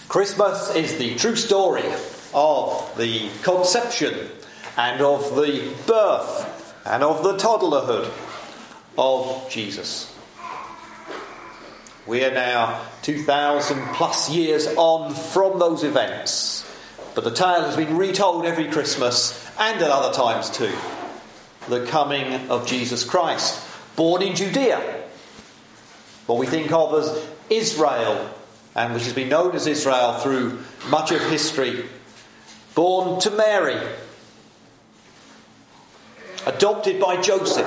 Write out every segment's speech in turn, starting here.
Christmas is the true story of the conception and of the birth and of the toddlerhood of Jesus. We are now 2,000 plus years on from those events, but the tale has been retold every Christmas and at other times too. The coming of Jesus Christ, born in Judea, what we think of as Israel, and which has been known as Israel through much of history, born to Mary, adopted by Joseph,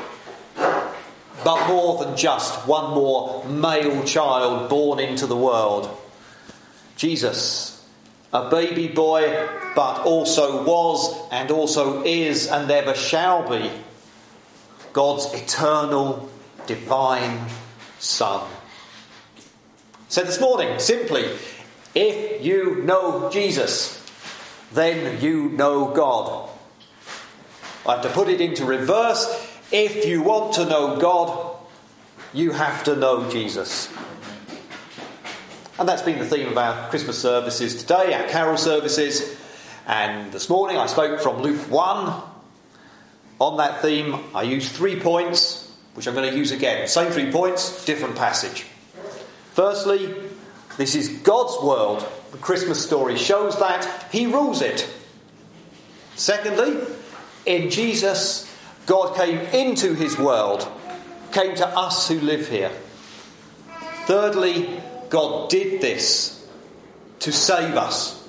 but more than just one more male child born into the world. Jesus, a baby boy, but also was and also is and ever shall be God's eternal, divine Son. So this morning, simply, if you know Jesus, then you know God. I have to put it into reverse. If you want to know God, you have to know Jesus. And that's been the theme of our Christmas services today, our carol services. And this morning I spoke from Luke 1. On that theme, I used 3 points, which I'm going to use again. Same 3 points, different passage. Firstly, this is God's world. The Christmas story shows that. He rules it. Secondly, in Jesus, God came into his world, came to us who live here. Thirdly, God did this to save us.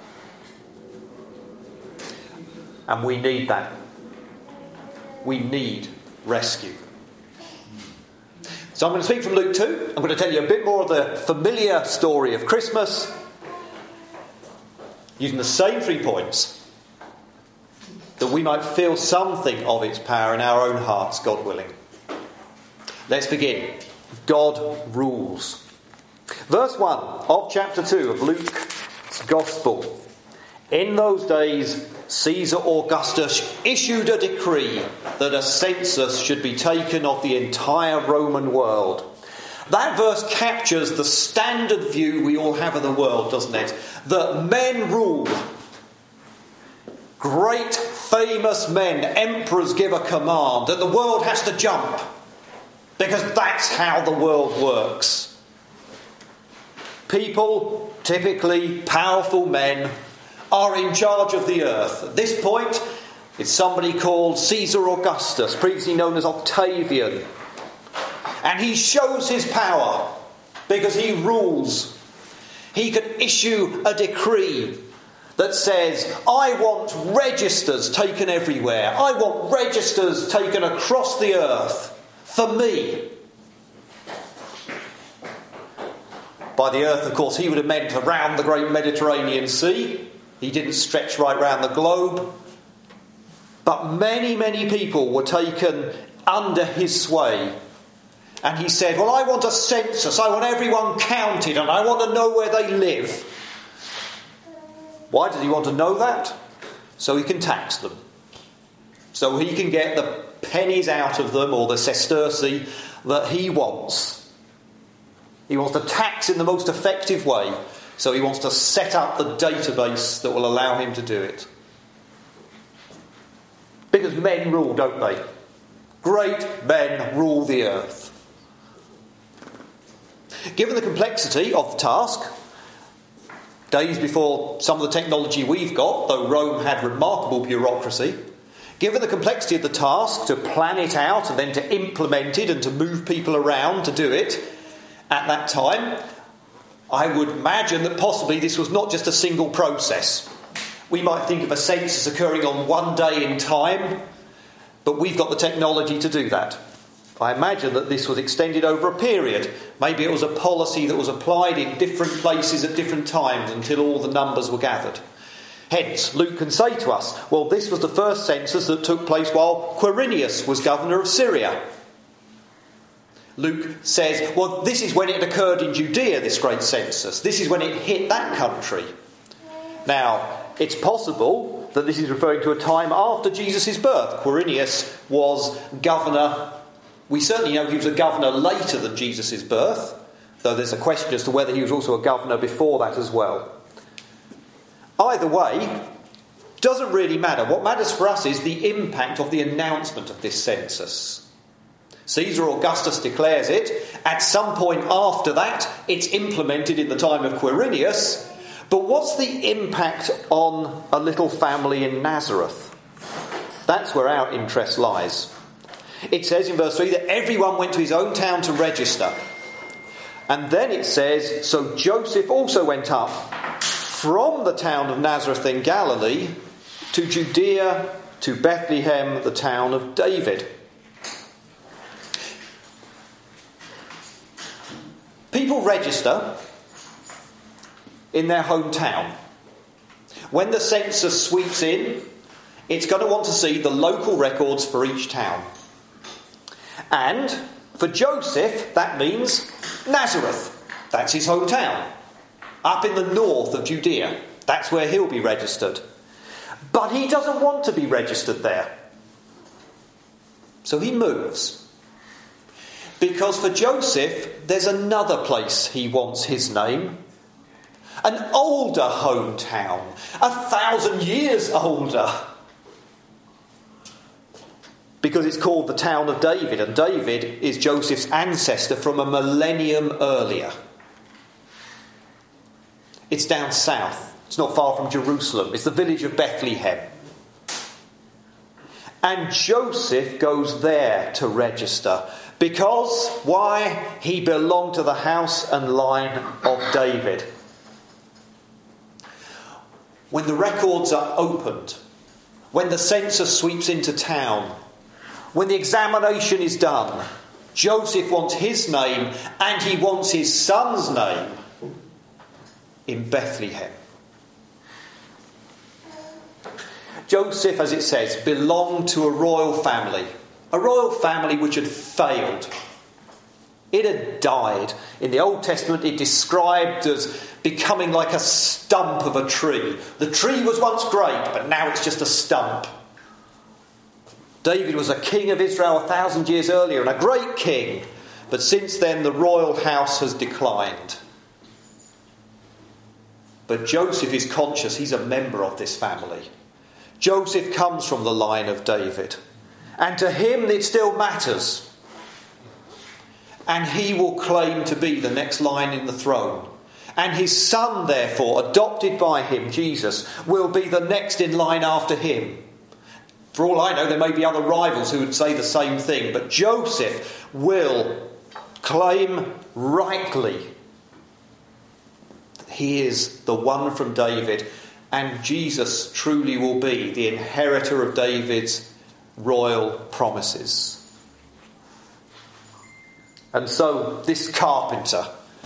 And we need that. We need rescue. So I'm going to speak from Luke 2. I'm going to tell you a bit more of the familiar story of Christmas, using the same 3 points, that we might feel something of its power in our own hearts, God willing. Let's begin. God rules. Verse 1 of chapter 2 of Luke's Gospel. In those days, Caesar Augustus issued a decree that a census should be taken of the entire Roman world. That verse captures the standard view we all have of the world, doesn't it? That men rule. Great, famous men, emperors give a command, and the world has to jump. Because that's how the world works. People, typically powerful men, are in charge of the earth. At this point, it's somebody called Caesar Augustus, previously known as Octavian. And he shows his power because he rules. He can issue a decree that says, I want registers taken everywhere. I want registers taken across the earth for me. By the earth, of course, he would have meant around the great Mediterranean Sea. He didn't stretch right round the globe. But many, many people were taken under his sway. And he said, well, I want a census. I want everyone counted and I want to know where they live. Why does he want to know that? So he can tax them. So he can get the pennies out of them, or the sesterci, that he wants. He wants to tax in the most effective way. So he wants to set up the database that will allow him to do it. Because men rule, don't they? Great men rule the earth. Given the complexity of the task, days before some of the technology we've got, though Rome had remarkable bureaucracy, given the complexity of the task to plan it out and then to implement it and to move people around to do it, at that time, I would imagine that possibly this was not just a single process. We might think of a census occurring on one day in time, but we've got the technology to do that. I imagine that this was extended over a period. Maybe it was a policy that was applied in different places at different times until all the numbers were gathered. Hence, Luke can say to us, well, this was the first census that took place while Quirinius was governor of Syria. Luke says, well, this is when it occurred in Judea, this great census. This is when it hit that country. Now, it's possible that this is referring to a time after Jesus' birth. Quirinius was governor. We certainly know he was a governor later than Jesus' birth. though there's a question as to whether he was also a governor before that as well. Either way, doesn't really matter. What matters for us is the impact of the announcement of this census. Caesar Augustus declares it. At some point after that, it's implemented in the time of Quirinius. But what's the impact on a little family in Nazareth? That's where our interest lies. It says in verse 3 that everyone went to his own town to register. And then it says, so Joseph also went up from the town of Nazareth in Galilee to Judea, to Bethlehem, the town of David. People register in their hometown. When the census sweeps in, it's going to want to see the local records for each town. And for Joseph, that means Nazareth. That's his hometown. Up in the north of Judea. That's where he'll be registered. But he doesn't want to be registered there. So he moves. Because for Joseph, there's another place he wants his name. An older hometown. 1,000 years older. Because it's called the town of David. And David is Joseph's ancestor from a millennium earlier. It's down south. It's not far from Jerusalem. It's the village of Bethlehem. And Joseph goes there to register. Because, why? He belonged to the house and line of David. When the records are opened, when the census sweeps into town, when the examination is done, Joseph wants his name and he wants his son's name in Bethlehem. Joseph, as it says, belonged to a royal family which had failed. It had died. In the Old Testament, it described as becoming like a stump of a tree. The tree was once great, but now it's just a stump. David was a king of Israel 1,000 years earlier and a great king. But since then, the royal house has declined. But Joseph is conscious he's a member of this family. Joseph comes from the line of David. And to him it still matters. And he will claim to be the next line in the throne. And his son, therefore, adopted by him, Jesus, will be the next in line after him. For all I know, there may be other rivals who would say the same thing. But Joseph will claim rightly that he is the one from David. And Jesus truly will be the inheritor of David's royal promises. And so this carpenter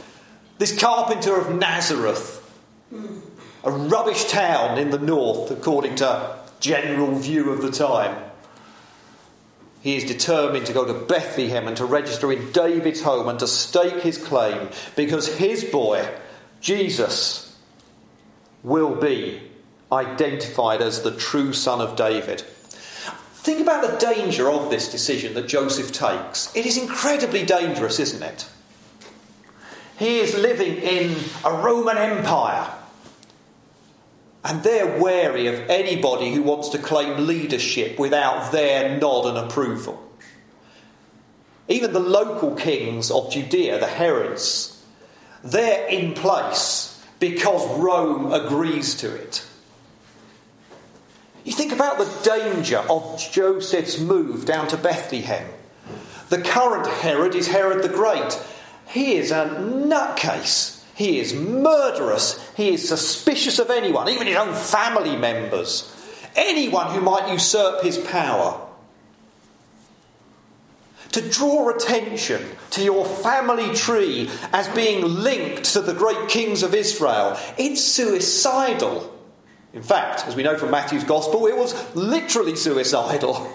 of Nazareth, a rubbish town in the north, according to general view of the time, he is determined to go to Bethlehem and to register in David's home and to stake his claim, because his boy, Jesus, will be identified as the true son of David. Think about the danger of this decision that Joseph takes. It is incredibly dangerous, isn't it? He is living in a Roman Empire. And they're wary of anybody who wants to claim leadership without their nod and approval. Even the local kings of Judea, the Herods, they're in place because Rome agrees to it. You think about the danger of Joseph's move down to Bethlehem. The current Herod is Herod the Great. He is a nutcase. He is murderous. He is suspicious of anyone, even his own family members. Anyone who might usurp his power. To draw attention to your family tree as being linked to the great kings of Israel, it's suicidal. In fact, as we know from Matthew's Gospel, it was literally suicidal.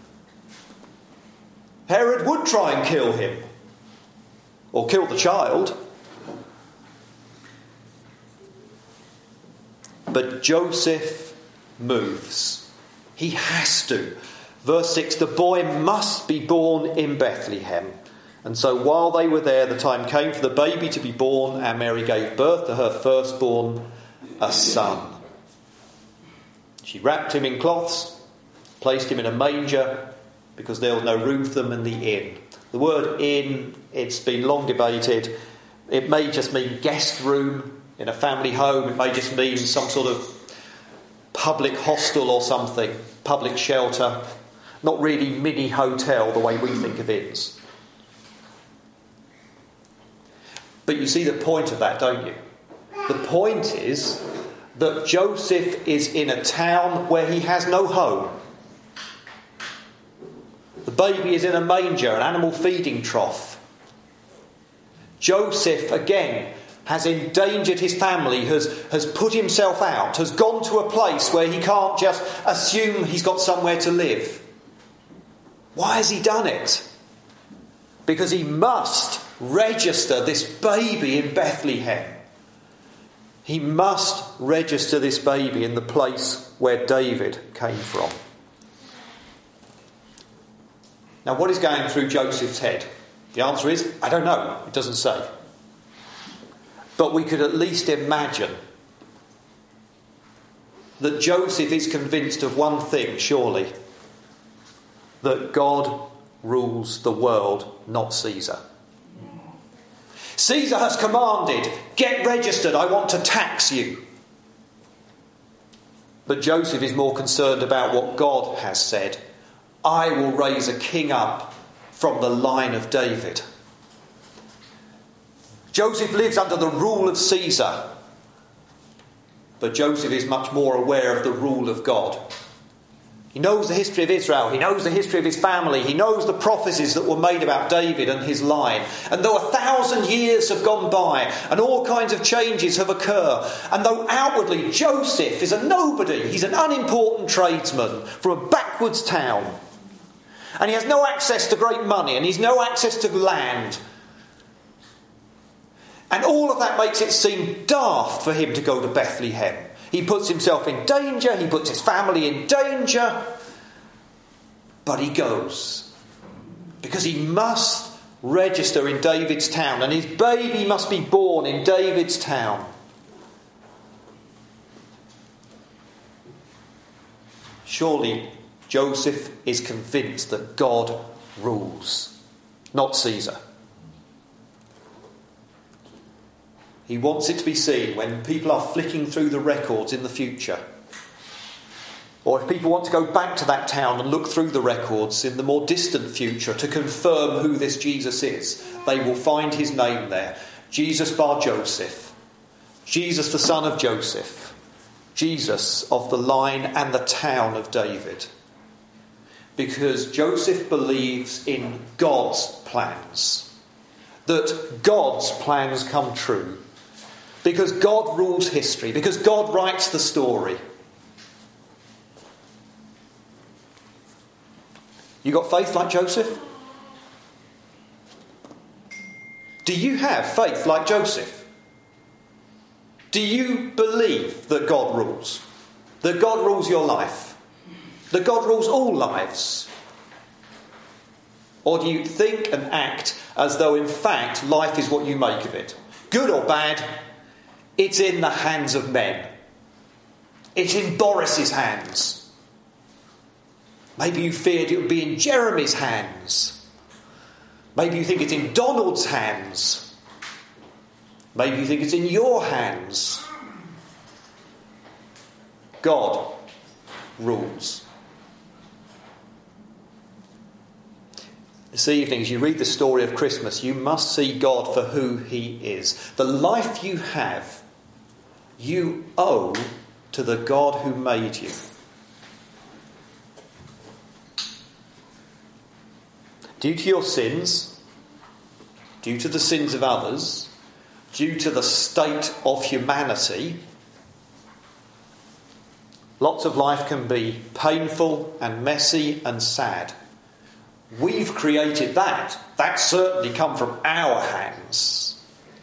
Herod would try and kill him. Or kill the child. But Joseph moves. He has to. Verse 6, the boy must be born in Bethlehem. And so while they were there, the time came for the baby to be born, and Mary gave birth to her firstborn, a son. She wrapped him in cloths, placed him in a manger, because there was no room for them in the inn. The word inn, it's been long debated. It may just mean guest room in a family home. It may just mean some sort of public hostel or something, public shelter. Not really mini hotel the way we think of inns. But you see the point of that, don't you? The point is that Joseph is in a town where he has no home. The baby is in a manger, an animal feeding trough. Joseph, again, has endangered his family, has put himself out, has gone to a place where he can't just assume he's got somewhere to live. Why has he done it? Because he must register this baby in Bethlehem. He must register this baby in the place where David came from. Now, what is going through Joseph's head? The answer is, I don't know. It doesn't say. But we could at least imagine that Joseph is convinced of one thing, surely. That God rules the world, not Caesar. Caesar has commanded, get registered, I want to tax you. But Joseph is more concerned about what God has said. I will raise a king up from the line of David. Joseph lives under the rule of Caesar. But Joseph is much more aware of the rule of God. He knows the history of Israel. He knows the history of his family. He knows the prophecies that were made about David and his line. And though 1,000 years have gone by and all kinds of changes have occurred, and though outwardly Joseph is a nobody, he's an unimportant tradesman from a backwards town, and he has no access to great money, and he's no access to land, and all of that makes it seem daft for him to go to Bethlehem. He puts himself in danger, he puts his family in danger, but he goes. Because he must register in David's town, and his baby must be born in David's town. Surely Joseph is convinced that God rules, not Caesar. He wants it to be seen when people are flicking through the records in the future. Or if people want to go back to that town and look through the records in the more distant future to confirm who this Jesus is, they will find his name there. Jesus bar Joseph. Jesus the son of Joseph. Jesus of the line and the town of David. Because Joseph believes in God's plans. That God's plans come true. Because God rules history. Because God writes the story. You got faith like Joseph? Do you have faith like Joseph? Do you believe that God rules? That God rules your life? That God rules all lives? Or do you think and act as though in fact life is what you make of it? Good or bad, it's in the hands of men. It's in Boris's hands. Maybe you feared it would be in Jeremy's hands. Maybe you think it's in Donald's hands. Maybe you think it's in your hands. God rules. This evening, as you read the story of Christmas, you must see God for who he is. The life you have, you owe to the God who made you. Due to your sins, due to the sins of others, due to the state of humanity, lots of life can be painful and messy and sad. We've created that. That's certainly come from our hands.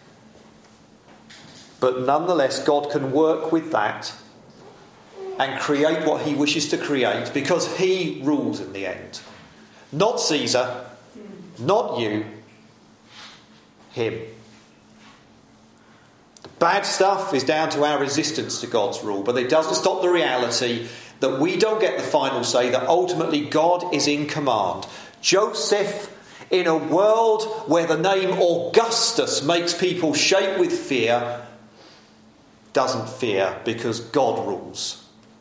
But nonetheless, God can work with that and create what he wishes to create because he rules in the end. Not Caesar, not you, him. The bad stuff is down to our resistance to God's rule, but it doesn't stop the reality that we don't get the final say, that ultimately God is in command. Joseph, in a world where the name Augustus makes people shake with fear, doesn't fear because God rules.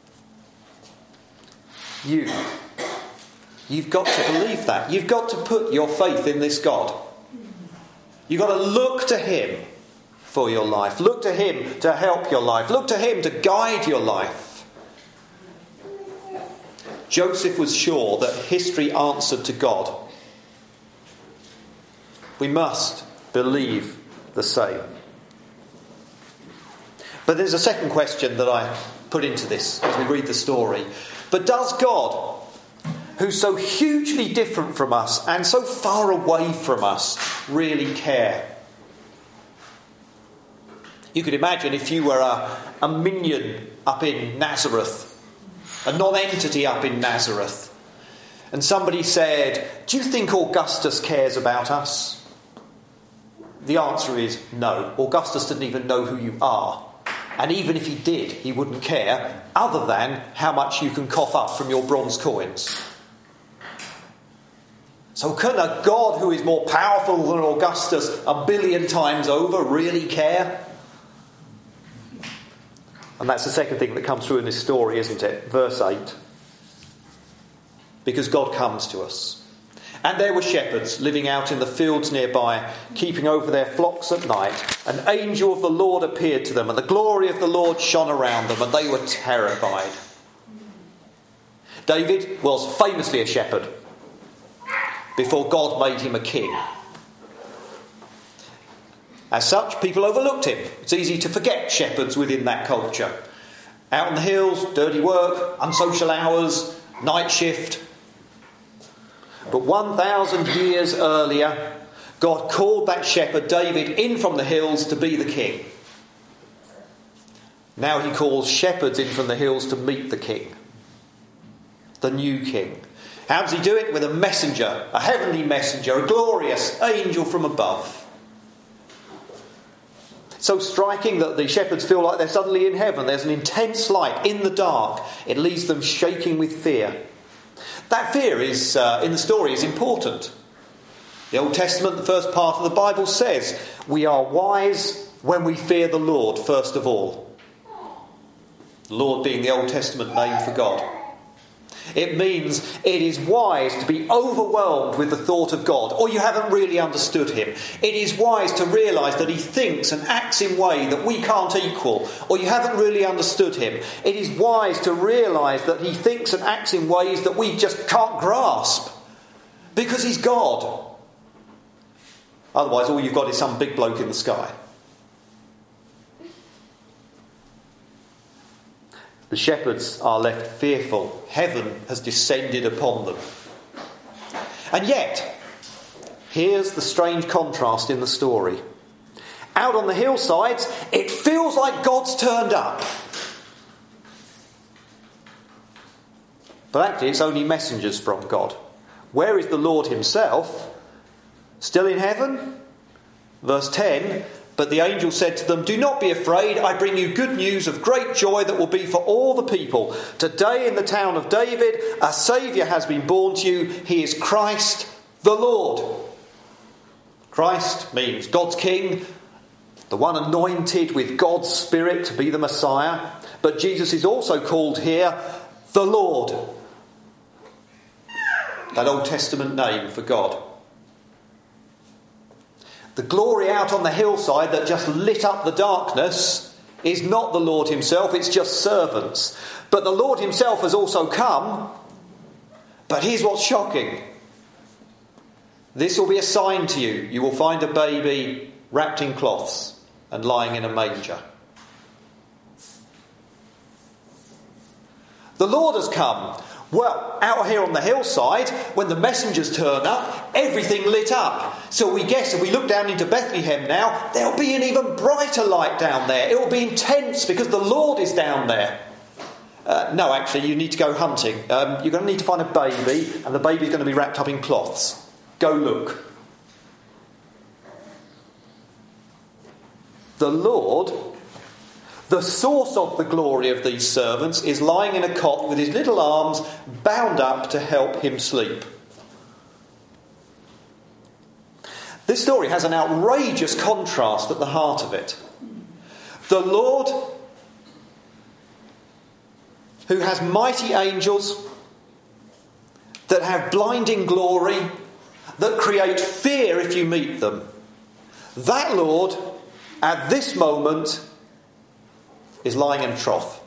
You've got to believe that. You've got to put your faith in this God. You've got to look to him for your life. Look to him to help your life. Look to him to guide your life. Joseph was sure that history answered to God. We must believe the same. But there's a second question that I put into this as we read the story. But does God, who's so hugely different from us and so far away from us, really care? You could imagine if you were a minion up in Nazareth, a non-entity up in Nazareth, and somebody said, "Do you think Augustus cares about us?" The answer is no. Augustus didn't even know who you are. And even if he did, he wouldn't care, other than how much you can cough up from your bronze coins. So can a God who is more powerful than Augustus 1,000,000,000 times over really care? And that's the second thing that comes through in this story, isn't it? Verse 8. Because God comes to us. And there were shepherds living out in the fields nearby, keeping over their flocks at night. An angel of the Lord appeared to them, and the glory of the Lord shone around them, and they were terrified. David was famously a shepherd before God made him a king. As such, people overlooked him. It's easy to forget shepherds within that culture. Out in the hills, dirty work, unsocial hours, night shift. But 1,000 years earlier, God called that shepherd David in from the hills to be the king. Now he calls shepherds in from the hills to meet the king, the new king. How does he do it? With a messenger, a heavenly messenger, a glorious angel from above. So striking that the shepherds feel like they're suddenly in heaven. There's an intense light in the dark. It leaves them shaking with fear. That fear is in the story is important. The Old Testament, the first part of the Bible says, we are wise when we fear the Lord first of all. The Lord being the Old Testament name for God. It means it is wise to be overwhelmed with the thought of God, or you haven't really understood him. It is wise to realise that he thinks and acts in a way that we can't equal, or you haven't really understood him. It is wise to realise that he thinks and acts in ways that we just can't grasp, because he's God. Otherwise, all you've got is some big bloke in the sky. The shepherds are left fearful. Heaven has descended upon them. And yet, here's the strange contrast in the story. Out on the hillsides, it feels like God's turned up. But actually, it's only messengers from God. Where is the Lord himself? Still in heaven? Verse 10, but the angel said to them, "Do not be afraid, I bring you good news of great joy that will be for all the people. Today in the town of David, a Saviour has been born to you. He is Christ the Lord." Christ means God's King, the one anointed with God's Spirit to be the Messiah. But Jesus is also called here the Lord. That Old Testament name for God. The glory out on the hillside that just lit up the darkness is not the Lord himself, it's just servants. But the Lord himself has also come. But here's what's shocking. This will be a sign to you. You will find a baby wrapped in cloths and lying in a manger. The Lord has come. Well, out here on the hillside, when the messengers turn up, everything lit up. So we guess if we look down into Bethlehem now, there'll be an even brighter light down there. It will be intense because the Lord is down there. No, actually, you need to go hunting. You're going to need to find a baby, and the baby's going to be wrapped up in cloths. Go look. The Lord, the source of the glory of these servants, is lying in a cot with his little arms bound up to help him sleep. This story has an outrageous contrast at the heart of it. The Lord, who has mighty angels that have blinding glory, that create fear if you meet them. That Lord, at this moment, is lying in a trough.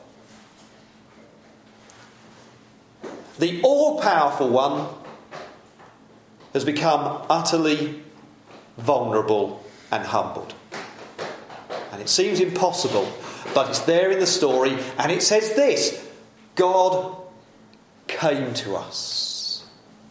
The all-powerful one has become utterly vulnerable and humbled. And it seems impossible, but it's there in the story, and it says this: God came to us.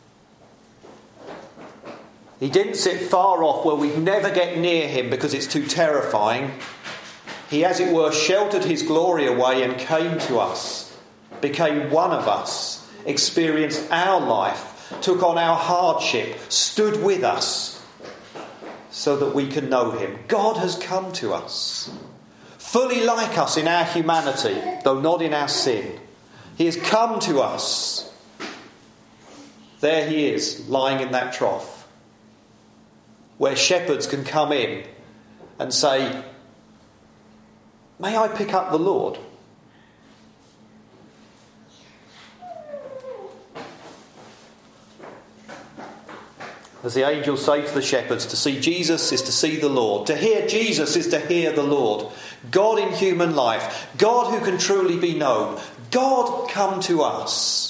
He didn't sit far off where we'd never get near him because it's too terrifying. He, as it were, sheltered his glory away and came to us, became one of us, experienced our life, took on our hardship, stood with us so that we can know him. God has come to us, fully like us in our humanity, though not in our sin. He has come to us. There he is, lying in that trough, where shepherds can come in and say, "May I pick up the Lord?" As the angels say to the shepherds, to see Jesus is to see the Lord. To hear Jesus is to hear the Lord. God in human life. God who can truly be known. God come to us.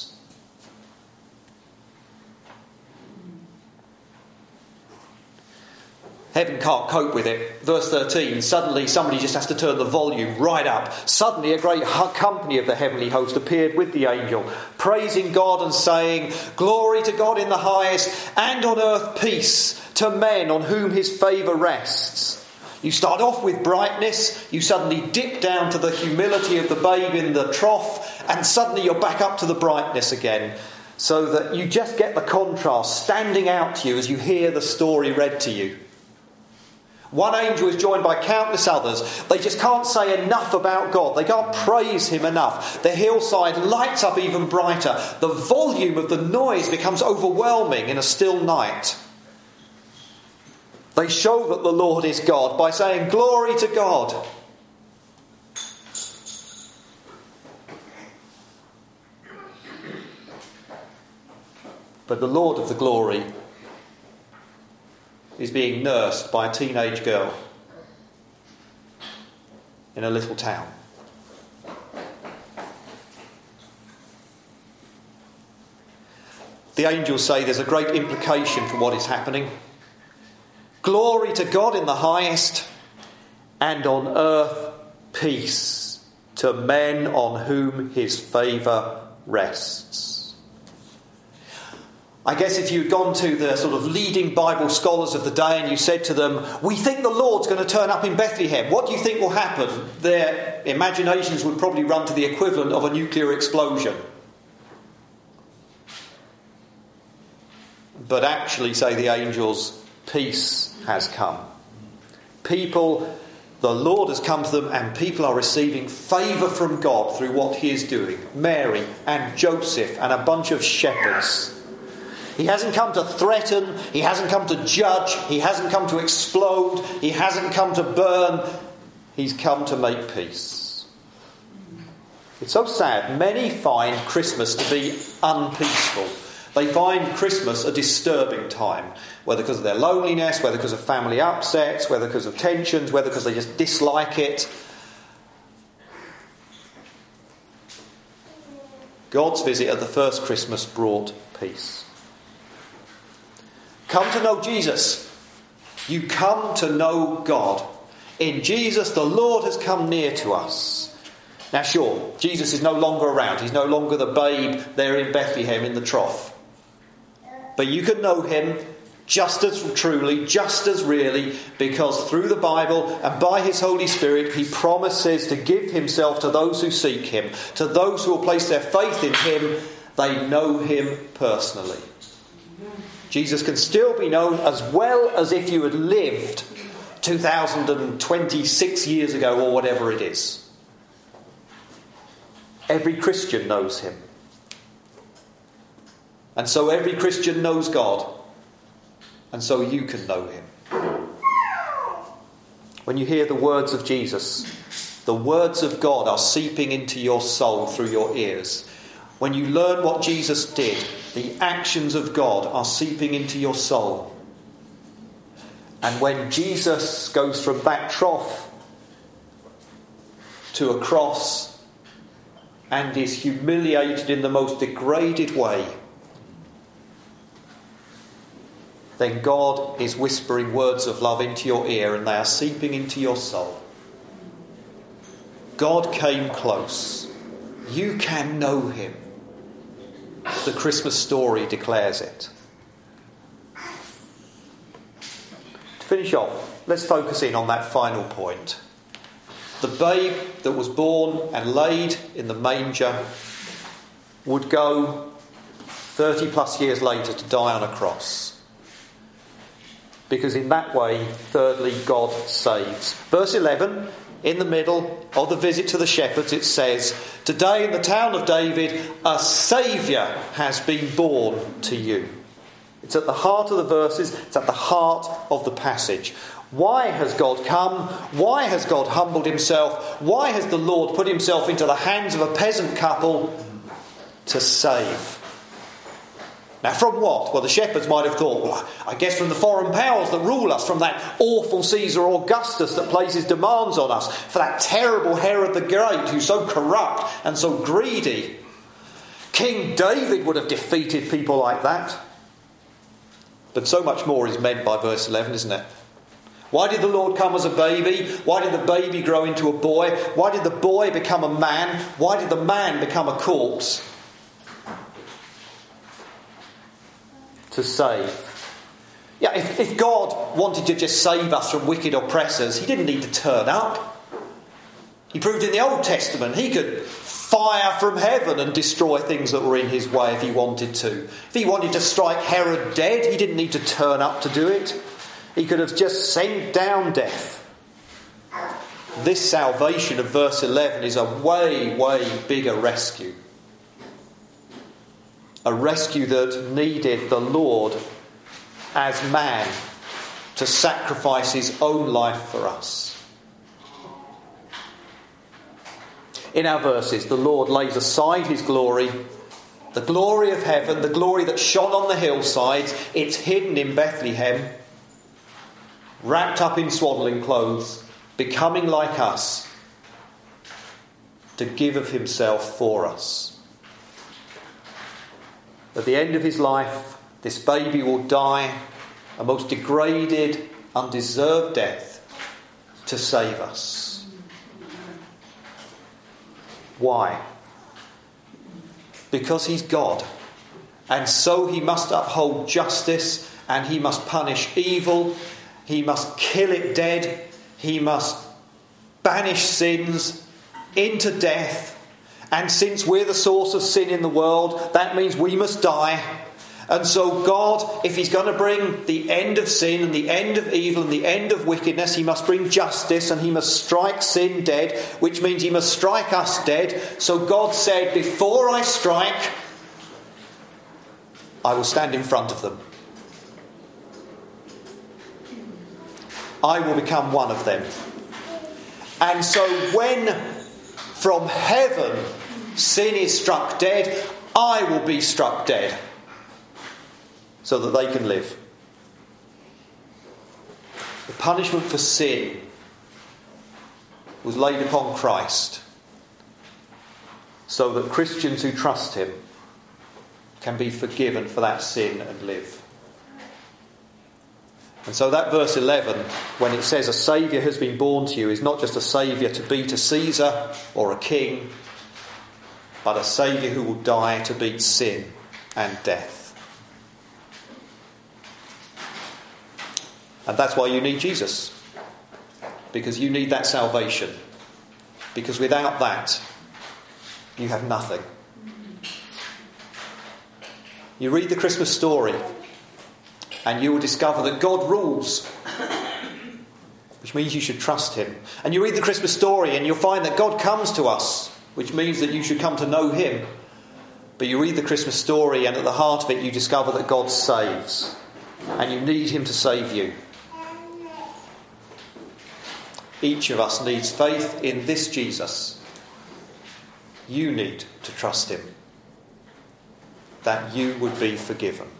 Heaven can't cope with it. Verse 13, suddenly somebody just has to turn the volume right up. Suddenly a great company of the heavenly host appeared with the angel, praising God and saying, "Glory to God in the highest, and on earth peace to men on whom his favour rests." You start off with brightness, you suddenly dip down to the humility of the babe in the trough, and suddenly you're back up to the brightness again. So that you just get the contrast standing out to you as you hear the story read to you. One angel is joined by countless others. They just can't say enough about God. They can't praise him enough. The hillside lights up even brighter. The volume of the noise becomes overwhelming in a still night. They show that the Lord is God by saying, "Glory to God." But the Lord of the glory is being nursed by a teenage girl in a little town. The angels say there's a great implication for what is happening. Glory to God in the highest, and on earth peace to men on whom his favour rests. I guess if you'd gone to the sort of leading Bible scholars of the day and you said to them, "We think the Lord's going to turn up in Bethlehem. What do you think will happen?" Their imaginations would probably run to the equivalent of a nuclear explosion. But actually, say the angels, peace has come. People, the Lord has come to them, and people are receiving favour from God through what he is doing. Mary and Joseph and a bunch of shepherds. He hasn't come to threaten, he hasn't come to judge, he hasn't come to explode, he hasn't come to burn, he's come to make peace. It's so sad. Many find Christmas to be unpeaceful. They find Christmas a disturbing time, whether because of their loneliness, whether because of family upsets, whether because of tensions, whether because they just dislike it. God's visit at the first Christmas brought peace. Come to know Jesus. You come to know God. In Jesus, the Lord has come near to us. Now sure, Jesus is no longer around. He's no longer the babe there in Bethlehem in the trough. But you can know him just as truly, just as really, because through the Bible and by his Holy Spirit, he promises to give himself to those who seek him. To those who will place their faith in him, they know him personally. Jesus can still be known as well as if you had lived 2026 years ago or whatever it is. Every Christian knows him. And so every Christian knows God. And so you can know him. When you hear the words of Jesus, the words of God are seeping into your soul through your ears. When you learn what Jesus did, the actions of God are seeping into your soul. And when Jesus goes from that trough to a cross and is humiliated in the most degraded way, then God is whispering words of love into your ear and they are seeping into your soul. God came close. You can know him. The Christmas story declares it. To finish off, let's focus in on that final point. The babe that was born and laid in the manger would go 30 plus years later to die on a cross. Because in that way, thirdly, God saves. Verse 11, in the middle of the visit to the shepherds, it says, "Today in the town of David, a Saviour has been born to you." It's at the heart of the verses. It's at the heart of the passage. Why has God come? Why has God humbled himself? Why has the Lord put himself into the hands of a peasant couple? To save. Now from what? Well, the shepherds might have thought, well, I guess from the foreign powers that rule us, from that awful Caesar Augustus that places demands on us, for that terrible Herod the Great who's so corrupt and so greedy. King David would have defeated people like that. But so much more is meant by verse 11, isn't it? Why did the Lord come as a baby? Why did the baby grow into a boy? Why did the boy become a man? Why did the man become a corpse? To save. Yeah, if God wanted to just save us from wicked oppressors, he didn't need to turn up. He proved in the Old Testament he could fire from heaven and destroy things that were in his way if he wanted to. If he wanted to strike Herod dead, he didn't need to turn up to do it. He could have just sent down death. This salvation of verse 11 is a way, way bigger rescue. A rescue that needed the Lord as man to sacrifice his own life for us. In our verses, the Lord lays aside his glory, the glory of heaven, the glory that shone on the hillsides. It's hidden in Bethlehem, wrapped up in swaddling clothes, becoming like us, to give of himself for us. At the end of his life, this baby will die a most degraded, undeserved death to save us. Why? Because he's God, and so he must uphold justice, and he must punish evil, he must kill it dead, he must banish sins into death. And since we're the source of sin in the world, that means we must die. And so God, if he's going to bring the end of sin and the end of evil and the end of wickedness, he must bring justice and he must strike sin dead, which means he must strike us dead. So God said, before I strike, I will stand in front of them. I will become one of them. And so when from heaven sin is struck dead, I will be struck dead so that they can live. The punishment for sin was laid upon Christ so that Christians who trust him can be forgiven for that sin and live. And so that verse 11, when it says a saviour has been born to you, is not just a saviour to be to Caesar or a king, but a saviour who will die to beat sin and death. And that's why you need Jesus. Because you need that salvation. Because without that, you have nothing. You read the Christmas story and you will discover that God rules. which means you should trust him. And you read the Christmas story and you'll find that God comes to us, which means that you should come to know him. But you read the Christmas story and at the heart of it you discover that God saves. And you need him to save you. Each of us needs faith in this Jesus. You need to trust him, that you would be forgiven.